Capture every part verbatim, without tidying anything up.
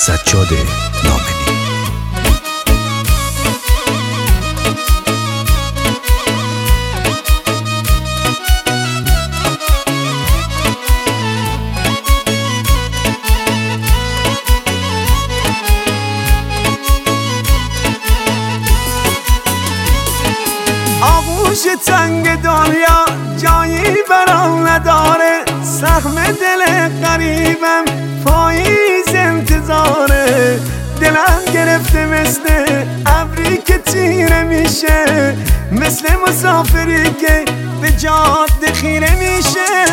سجاد نامنی. آغوش تنگ دنیا جایی برام نداره، سهم دل غریبم پاییز انتظاره. دلم گرفته مثل ابری که تیره میشه، مثل مسافری که به جاده خیره میشه.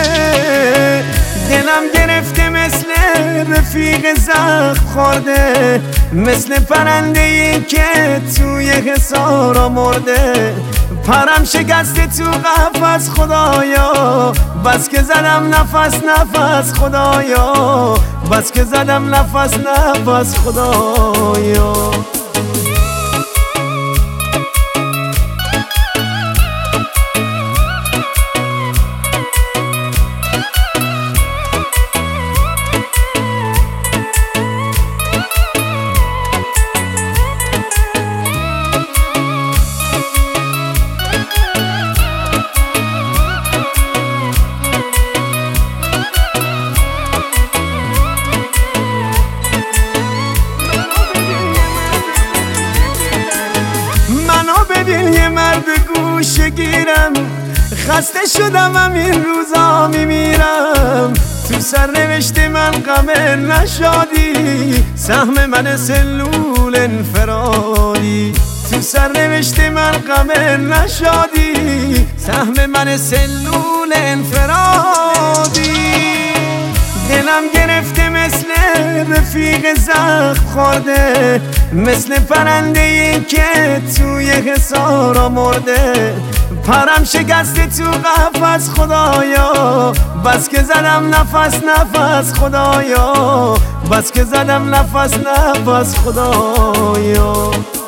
دلم گرفته مثل رفیق زخم خورده، مثل پرنده‌ای که توی حصار مرده. پرم شکسته تو قفس خدایا، بس که زدم نفس نفس خدایا، بس که زدم نفس نفس خدایا. ببین یه مرد گوشه گیرم، خسته شدم هم این روزا میمیرم. تو سرنوشت من غم نشادی، سهم من سلول انفرادی. تو سرنوشت من غم نشادی، سهم من سلول انفرادی. دلم گرفته مثل رفیق زخم خورده، مثل پرنده‌ای که توی حصار مرده. پرم شکسته تو قفس خدایا، بس که زدم نفس نفس خدایا، بس که زدم نفس نفس خدایا.